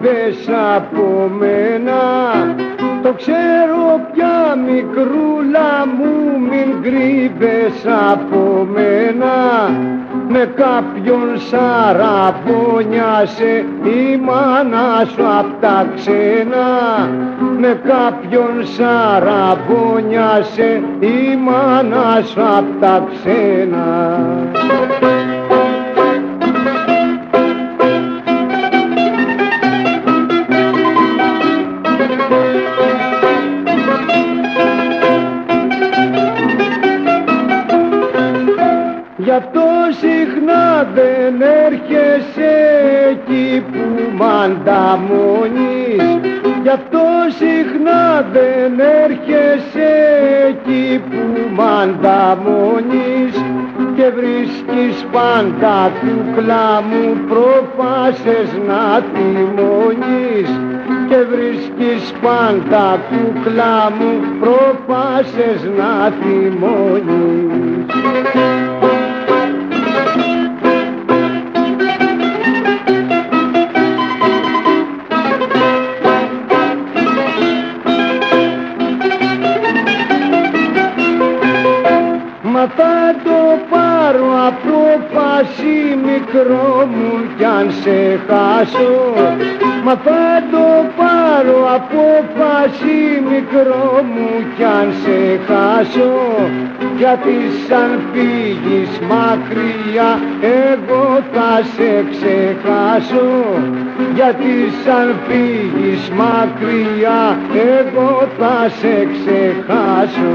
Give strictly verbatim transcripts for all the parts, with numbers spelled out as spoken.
κρύβες από μένα. Το ξέρω πια μικρούλα μου, μην κρύβες από μένα. Με κάποιον σαραβωνιάσε η μάνα σου απ' τα ξένα. Με κάποιον σαραβωνιάσε η μάνα σου απ' τα ξένα. Γι' αυτό συχνά δεν έρχεσαι εκεί που μ' ανταμώνεις. Γι' αυτό συχνά δεν έρχεσαι εκεί που μ' ανταμώνεις. Και βρίσκεις πάντα κούκλα μου προφάσεις να θυμώνεις. Και βρίσκεις πάντα κούκλα μου προφάσεις να θυμώνεις. Μα θα το πάρω απόφαση μικρό μου κι αν σε χάσω. Μα θα το πάρω απόφαση μικρό μου κι αν σε χάσω. Γιατί σαν φύγεις μακριά εγώ θα σε ξεχάσω. Γιατί σαν φύγεις μακριά εγώ θα σε ξεχάσω.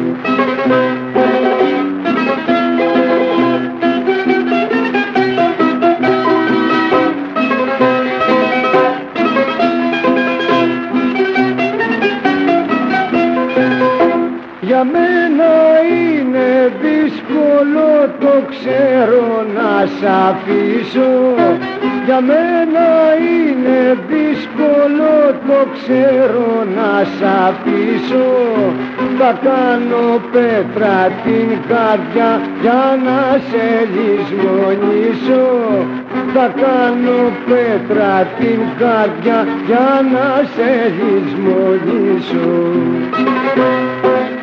Για μένα είναι δύσκολο, το ξέρω, να σ' αφήσω. Για μένα είναι δύσκολο, το ξέρω, να σ' αφήσω. Θα κάνω πέτρα την καρδιά για να σε λησμονήσω. Θα κάνω πέτρα την καρδιά για να σε λησμονήσω.